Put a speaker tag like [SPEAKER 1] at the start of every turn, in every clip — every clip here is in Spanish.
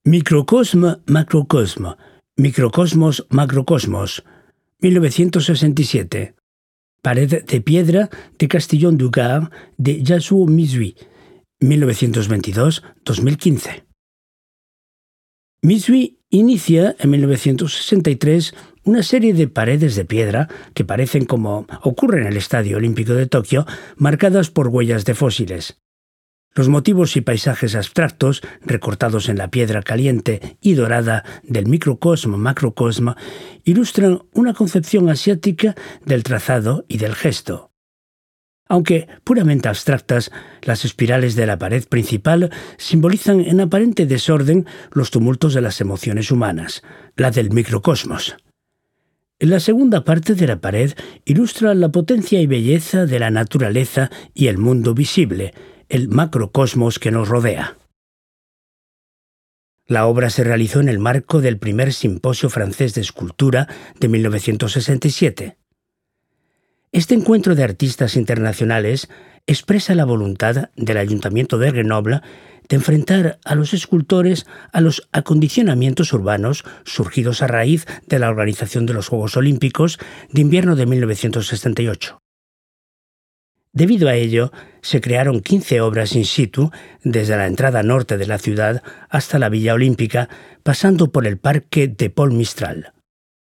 [SPEAKER 1] Microcosme, macrocosme, microcosmos, macrocosmos, 1967. Pared de piedra de Castillon du Gard de Yasuo Mizui, 1922-2015. Mizui inicia en 1963 una serie de paredes de piedra que parecen, como ocurre en el Estadio Olímpico de Tokio, marcadas por huellas de fósiles. Los motivos y paisajes abstractos, recortados en la piedra caliente y dorada del microcosmo-macrocosmo, ilustran una concepción asiática del trazado y del gesto. Aunque puramente abstractas, las espirales de la pared principal simbolizan en aparente desorden los tumultos de las emociones humanas, la del microcosmos. La segunda parte de la pared ilustra la potencia y belleza de la naturaleza y el mundo visible, el macrocosmos que nos rodea. La obra se realizó en el marco del primer Simposio Francés de Escultura de 1967. Este encuentro de artistas internacionales expresa la voluntad del Ayuntamiento de Grenoble de enfrentar a los escultores a los acondicionamientos urbanos surgidos a raíz de la organización de los Juegos Olímpicos de Invierno de 1968. Debido a ello, se crearon 15 obras in situ, desde la entrada norte de la ciudad hasta la Villa Olímpica, pasando por el Parque de Paul Mistral.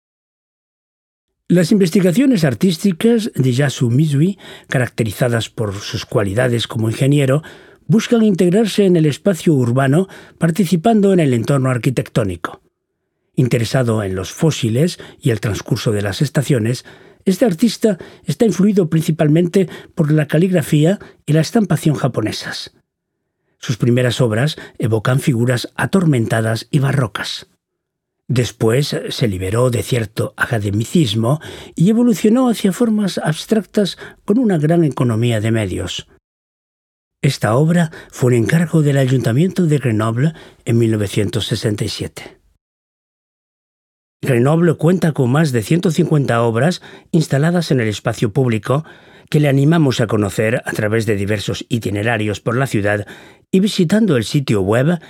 [SPEAKER 1] Las investigaciones artísticas de Yasuo Mizui, caracterizadas por sus cualidades como ingeniero, buscan integrarse en el espacio urbano participando en el entorno arquitectónico. Interesado en los fósiles y el transcurso de las estaciones, este artista está influido principalmente por la caligrafía y la estampación japonesas. Sus primeras obras evocan figuras atormentadas y barrocas. Después se liberó de cierto academicismo y evolucionó hacia formas abstractas con una gran economía de medios. Esta obra fue un encargo del Ayuntamiento de Grenoble en 1967. Grenoble cuenta con más de 150 obras instaladas en el espacio público que le animamos a conocer a través de diversos itinerarios por la ciudad y visitando el sitio web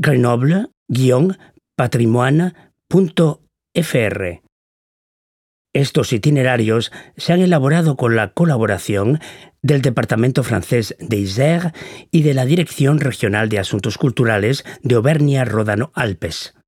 [SPEAKER 1] grenoble-patrimoine.fr. Estos itinerarios se han elaborado con la colaboración del Departamento francés de Isère y de la Dirección Regional de Asuntos Culturales de Auvernia-Ródano-Alpes.